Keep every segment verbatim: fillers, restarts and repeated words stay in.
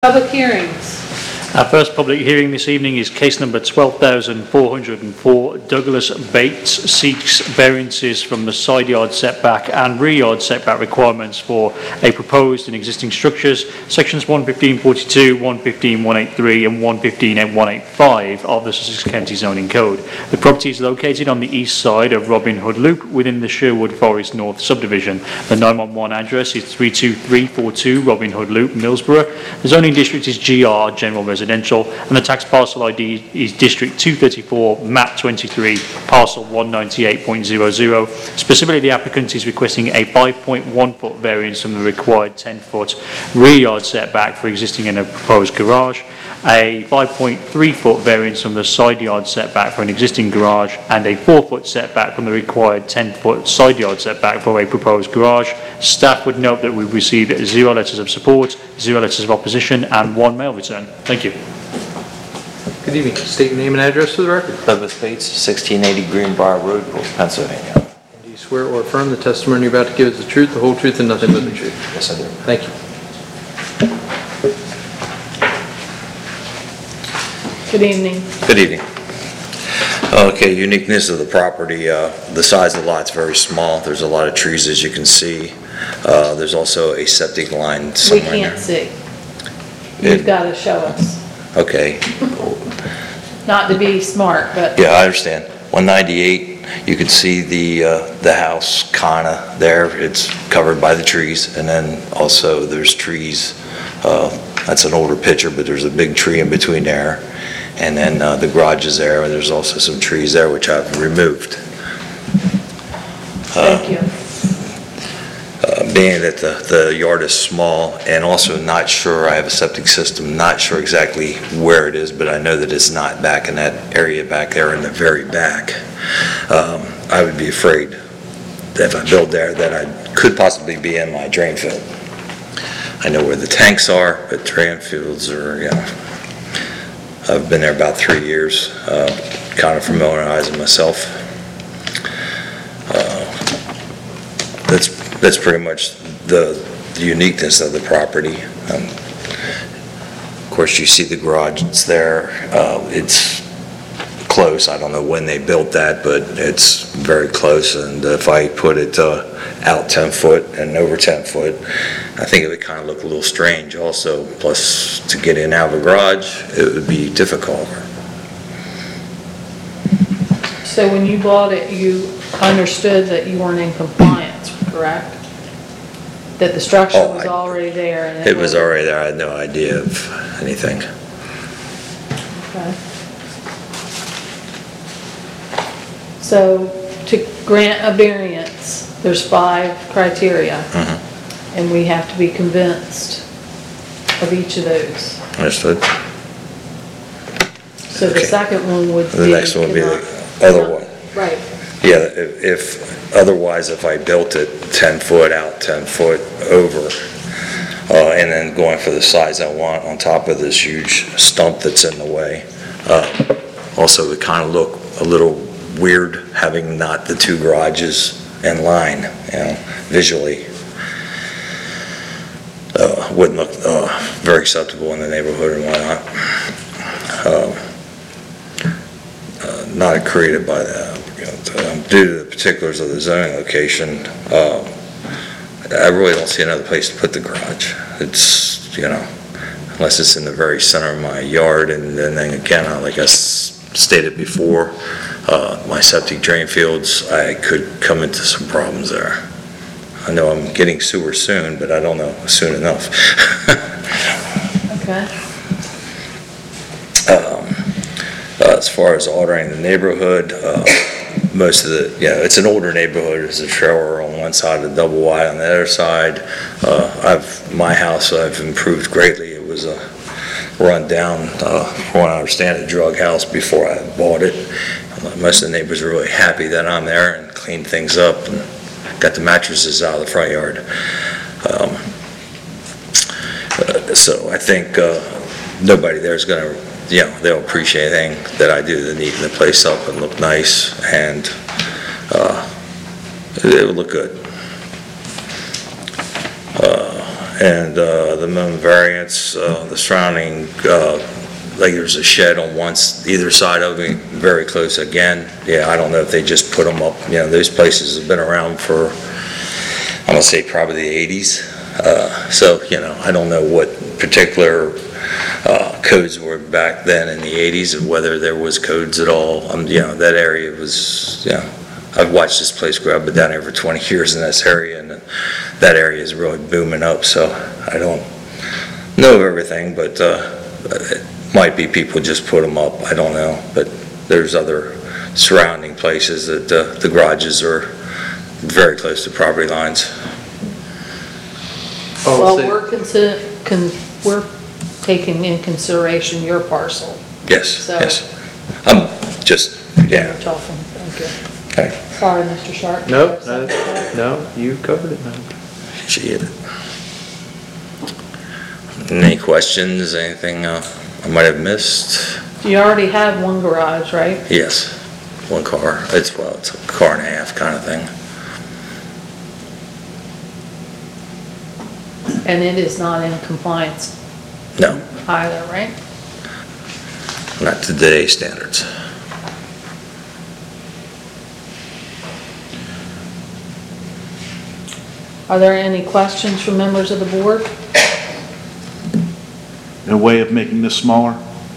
Public hearings. Our first public hearing this evening is case number twelve thousand four hundred four. Douglas Bates seeks variances from the side yard setback and rear yard setback requirements for a proposed and existing structures, sections one fifteen forty-two, one fifteen one eighty-three and one fifteen one eighty-five of the Sussex County Zoning Code. The property is located on the east side of Robin Hood Loop within the Sherwood Forest North subdivision. The nine one one address is three two three four two Robin Hood Loop, Millsborough. The zoning district is G R, General Residential. Residential, and the tax parcel I D is District two thirty-four, map twenty-three, parcel one ninety-eight point zero zero. Specifically, the applicant is requesting a five point one foot variance from the required ten foot rear yard setback for existing and a proposed garage, a five point three foot variance from the side yard setback for an existing garage, and a four foot setback from the required ten foot side yard setback for a proposed garage. Staff would note that we've received zero letters of support, zero letters of opposition, and one mail return. Thank you. Good evening. State your name and address for the record. Douglas Bates, sixteen eighty Greenbrier Road, Pennsylvania. And do you swear or affirm the testimony you're about to give is the truth, the whole truth, and nothing but the truth? Yes, I do. Thank you. Good evening. Good evening. Okay, uniqueness of the property. Uh, the size of the lot's very small. There's a lot of trees, as you can see. Uh, there's also a septic line We somewhere in can't there. see. You've It- got to show us. Okay. Not to be smart, but Yeah, I understand. one ninety-eight, you can see the uh, the house kinda there. It's covered by the trees, and then also there's trees. Uh, that's an older picture, but there's a big tree in between there. And then uh, the garage is there, and there's also some trees there, which I've removed. thank you. Uh, being that the, the yard is small, and also not sure, I have a septic system, not sure exactly where it is, but I know that it's not back in that area back there in the very back. Um, I would be afraid that if I build there, that I could possibly be in my drain field. I know where the tanks are, but drain fields are, you know, I've been there about three years, uh, kind of familiarizing myself. Uh, that's that's pretty much the, the uniqueness of the property. Um, of course, you see the garage, it's there. Uh, it's close. I don't know when they built that, but it's very close. And if I put it uh, out ten foot and over ten foot, I think it would kind of look a little strange also. Plus, to get in and out of a garage, it would be difficult. So when you bought it, you understood that you weren't in compliance, correct? That the structure Oh, was I- already there and It was already there. I had no idea of anything. Okay. So to grant a variance, there's five criteria. Mhm. And we have to be convinced of each of those. Understood? So the Okay. second one would be. The next one would be the cannot- other one. Right. Yeah, if, if, otherwise, if I built it ten foot out, ten foot over, uh, and then going for the size I want on top of this huge stump that's in the way, uh, also it kind of look a little weird having not the two garages in line, you know, visually. Uh, wouldn't look, uh, very acceptable in the neighborhood and whatnot. Uh, uh, Not created by that. Um, Due to the particulars of the zoning location, um, I really don't see another place to put the garage. It's, you know, unless it's in the very center of my yard, and then then again, uh, like I s- stated before, uh, my septic drain fields, I could come into some problems there. I know I'm getting sewer soon, but I don't know soon enough. Okay. Um, uh, As far as ordering the neighborhood, uh, most of the, yeah, it's an older neighborhood. There's a trailer on one side, a double wide on the other side. Uh, I've, my house, I've improved greatly. It was a run down, uh, from what I understand, a drug house before I bought it. Uh, Most of the neighbors are really happy that I'm there and cleaned things up and got the mattresses out of the front yard. Um, uh, So I think uh, nobody there is going to, you know, they'll appreciate anything that I do to neaten the place up and look nice, and uh, it will look good. Uh, And uh, the minimum variance, uh, the surrounding, uh, like there's a shed on one, s- either side of me, very close again. Yeah, I don't know if they just put them up, you know, those places have been around for, I'm gonna say probably the eighties. Uh, So, you know, I don't know what particular uh, codes were back then in the eighties, and whether there was codes at all. Um, You know, that area was, you know, I've watched this place grow. I've been down here for twenty years in this area, and that area is really booming up, so I don't know everything, but uh, it might be people just put them up, I don't know. But there's other surrounding places that uh, the garages are very close to property lines. Oh, Well, say- we're consider, con, we're taking in consideration your parcel. Yes, So- yes. I'm just, yeah, We're talking, thank you. okay. Sorry, Mister Sharp. No, no, no, you covered it, no. She hit it. Any questions, anything uh, I might have missed? You already have one garage, right? Yes, one car. It's, well, it's a car and a half kind of thing. And it is not in compliance No, either, right? not to today's standards. Are there any questions from members of the board? A way of making this smaller?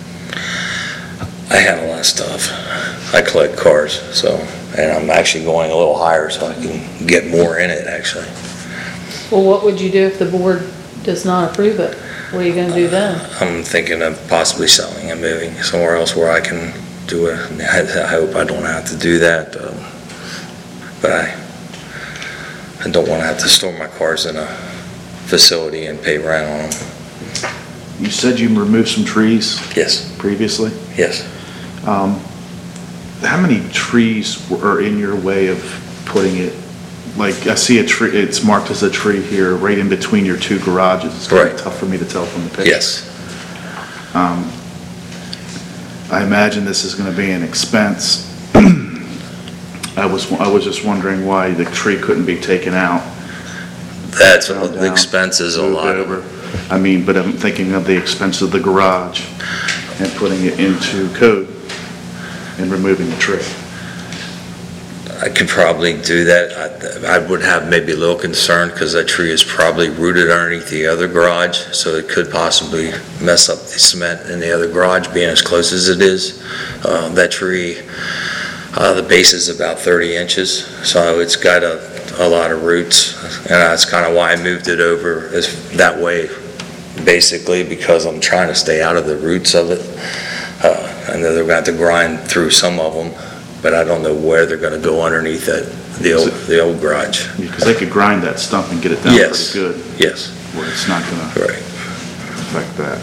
I have a lot of stuff. I collect cars, so, and I'm actually going a little higher so I can get more in it, actually. Well, what would you do if the board does not approve it? What are you gonna do then? I'm thinking of possibly selling and moving somewhere else where I can do it. I I hope I don't have to do that, um, but I, I don't want to have to store my cars in a facility and pay rent on them. You said you removed some trees Yes, previously. yes. Um, How many trees were in your way of putting it? Like, I see a tree, it's marked as a tree here, right in between your two garages. It's kind Right. of tough for me to tell from the picture. Yes. Um, I imagine this is going to be an expense. I was, I was just wondering why the tree couldn't be taken out. That's, Down, the down, expense is a moved lot. over. I mean, but I'm thinking of the expense of the garage and putting it into code and removing the tree. I could probably do that. I I would have maybe a little concern because that tree is probably rooted underneath the other garage, so it could possibly mess up the cement in the other garage, being as close as it is. Uh, That tree, uh, the base is about thirty inches, so it's got a, a lot of roots. And that's kind of why I moved it over as, that way, basically, because I'm trying to stay out of the roots of it. Uh, I know they're going to have to grind through some of them, but I don't know where they're going to go underneath that, the old, the old garage. Because they could grind that stump and get it down Yes. pretty good, Yes, where it's not going to right. affect that.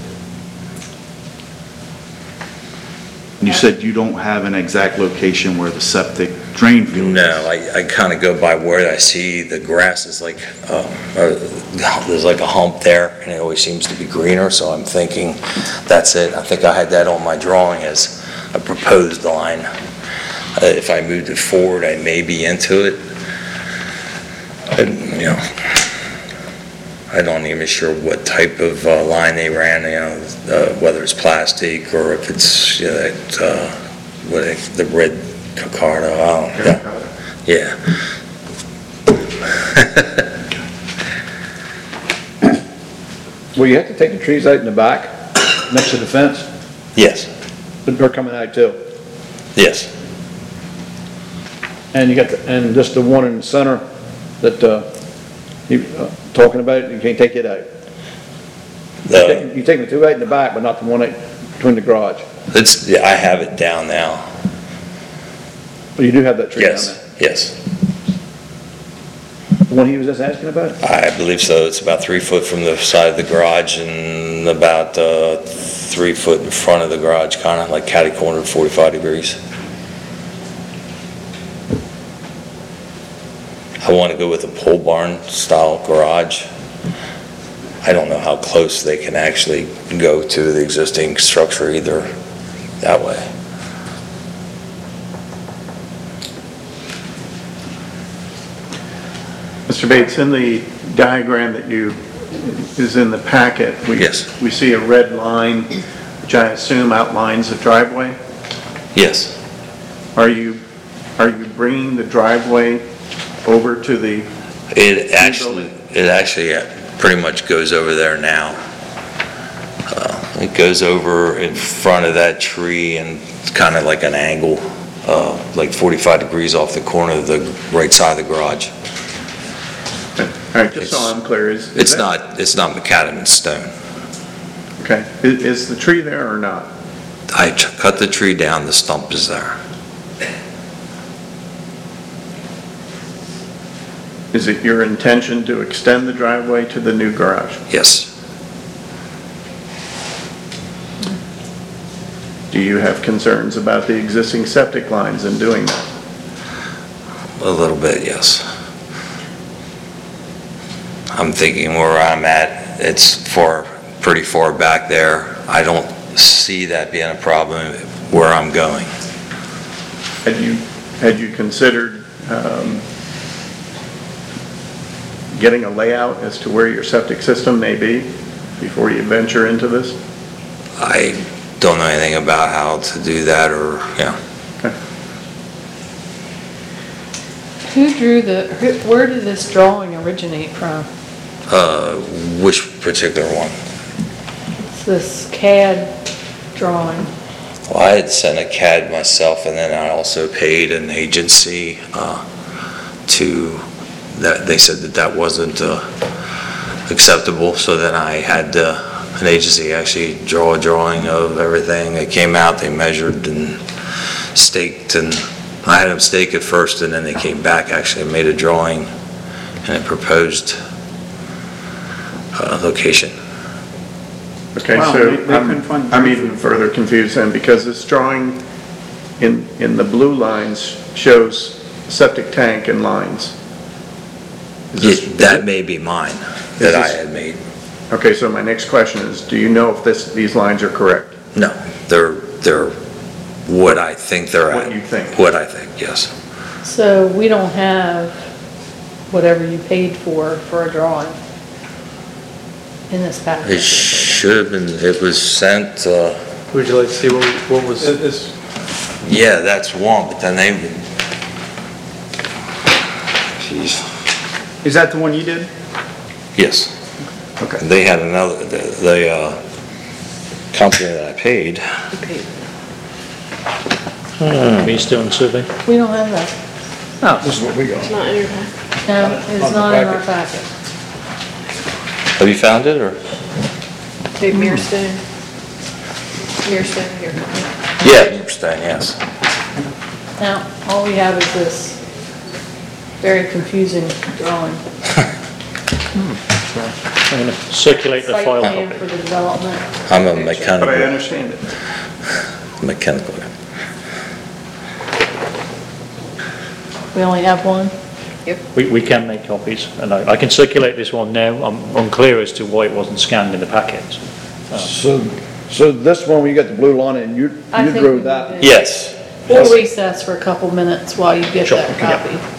You said you don't have an exact location where the septic drain field is? No, I, I kind of go by where I see the grass is like, um, uh, there's like a hump there, and it always seems to be greener, so I'm thinking that's it. I think I had that on my drawing as a proposed line. Uh, If I moved it forward, I may be into it. And, you know, I'm not even sure what type of uh, line they ran, you know, uh, whether it's plastic or if it's, you know, that, uh, what, they- the red Cocardo, I don't know. Yeah. Well, you have to take the trees out in the back, next to the fence, Yes, but they're coming out too. yes. And you got, the and just the one in the center that, uh, you, uh, talking about, you can't take it out. The, You're taking the two out in the back, but not the one out between the garage. it's, yeah, I have it down now. But you do have that tree down Yes, there. yes. The one he was just asking about? I believe so. It's about three foot from the side of the garage and about uh, three foot in front of the garage, kind of like catty corner, forty-five degrees. I want to go with a pole barn style garage. I don't know how close they can actually go to the existing structure either that way. Mister Bates, in the diagram that you is in the packet. We- Yes. We see a red line, which I assume outlines the driveway. Yes, Are you, are you bringing the driveway over to the, it actually, it actually uh, pretty much goes over there now. Uh, It goes over in front of that tree and it's kind of like an angle, uh, like forty-five degrees off the corner of the right side of the garage. all right, just so I'm clear, is... is It's that- not, it's not macadam stone. Okay, is, is the tree there or not? I ch- cut the tree down, the stump is there. Is it your intention to extend the driveway to the new garage? Yes, Do you have concerns about the existing septic lines in doing that? a little bit, yes. I'm thinking where I'm at, it's far, pretty far back there. I don't see that being a problem where I'm going. Had you, had you considered um, getting a layout as to where your septic system may be before you venture into this? I don't know anything about how to do that or, yeah. Who drew the, who- where did this drawing originate from? Uh, which particular one? It's this C A D drawing. Well, I had sent a C A D myself and then I also paid an agency, uh, to, that, they said that that wasn't, uh, acceptable. So then I had, uh, an agency actually draw a drawing of everything. They came out, they measured and staked, and I had them stake it first and then they came back, actually made a drawing and it proposed uh, location. Okay, Wow, so they- they I'm, couldn't find I'm proof even of- further confused then, because this drawing in, in the blue lines shows septic tank and lines. Is this- Yeah, that may be mine that I this- had made. Okay, so my next question is, do you know if this, these lines are correct? No, they're, they're what I think they're at. What you think? What I think, yes. So we don't have whatever you paid for, for a drawing in this It package. should have been, it was sent, uh, Would you like to see what, what was, Is, yeah, that's one, but then they, jeez, is that the one you did? yes. Okay. They had another, the, the, uh, company that I paid. Are you still on survey? We don't have that. Oh, This is what we got. Not in your pack. No, it's On the not in our packet. packet. Have you found it, or? Hey, Mirrorstone. Mirrorstone here. Yeah, Stone, yes. Now, all we have is this very confusing drawing. I'm going to circulate the Site file plan copy. for the development. I'm a But I mechanical, understand it. mechanical guy. We only have one? We, we can make copies, and I, I can circulate this one now. I'm unclear as to why it wasn't scanned in the packet. So, so this one, where you got the blue line and you, I you think drew we that. did. Yes. We'll recess for a couple minutes while you get Sure, that yeah. copy.